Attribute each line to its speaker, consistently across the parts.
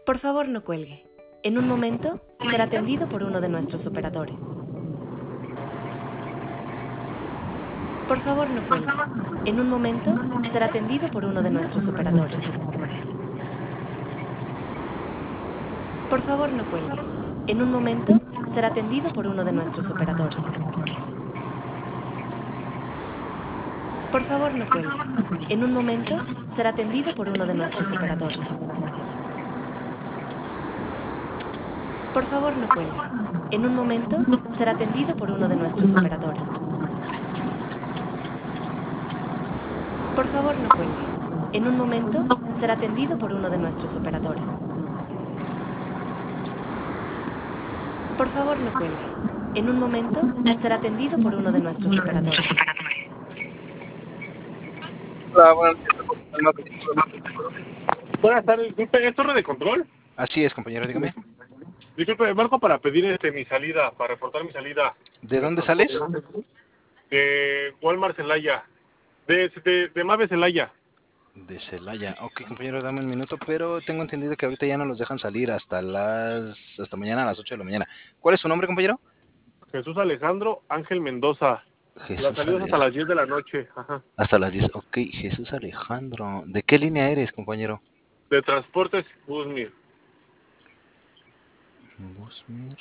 Speaker 1: Por favor, no cuelgue. En un momento será atendido por uno de nuestros operadores. Por favor, no cuelgue. En un momento será atendido por uno de nuestros operadores. Por favor, no cuelgue. En un momento será atendido por uno de nuestros operadores. Por favor, no cuelgue. En un momento será atendido por uno de nuestros operadores. Por favor, no cuelgue. En un momento será atendido por uno de nuestros operadores. Por favor, no cuelgue. En un momento será atendido por uno de nuestros operadores. Por favor, no cuelgue. En un momento será atendido por uno de nuestros operadores.
Speaker 2: Hola, buenas noches.
Speaker 3: Buenas tardes, disculpe, ¿es torre de control?
Speaker 4: Así es, compañero, dígame.
Speaker 3: Disculpe, marco para pedir mi salida, para reportar mi salida.
Speaker 4: ¿De dónde sales?
Speaker 3: De Walmart Celaya, de Mave Celaya.
Speaker 4: De Celaya. Ok, compañero, dame un minuto, pero tengo entendido que ahorita ya no los dejan salir hasta mañana a las 8 de la mañana. ¿Cuál es su nombre, compañero?
Speaker 3: Jesús Alejandro Ángel Mendoza.
Speaker 4: Jesús
Speaker 3: La salida es hasta las 10 de la noche. Ajá.
Speaker 4: Hasta las 10. Ok, Jesús Alejandro. ¿De qué línea eres, compañero?
Speaker 3: De Transportes Busmir.
Speaker 4: Busmir.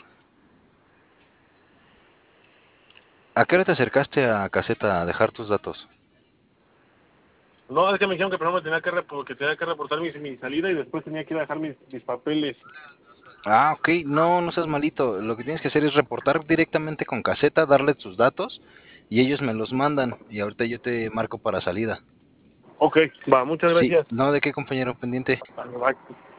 Speaker 4: ¿A qué hora te acercaste a caseta a dejar tus datos?
Speaker 3: No, es que me dijeron que primero me tenía que reportar mi salida y después tenía que ir a dejar mis papeles.
Speaker 4: Ah, ok, no seas malito. Lo que tienes que hacer es reportar directamente con caseta, darle tus datos y ellos me los mandan y ahorita yo te marco para salida.
Speaker 3: Ok, va, muchas
Speaker 4: Sí,
Speaker 3: gracias.
Speaker 4: no, ¿de qué, compañero? Pendiente.
Speaker 3: Bye.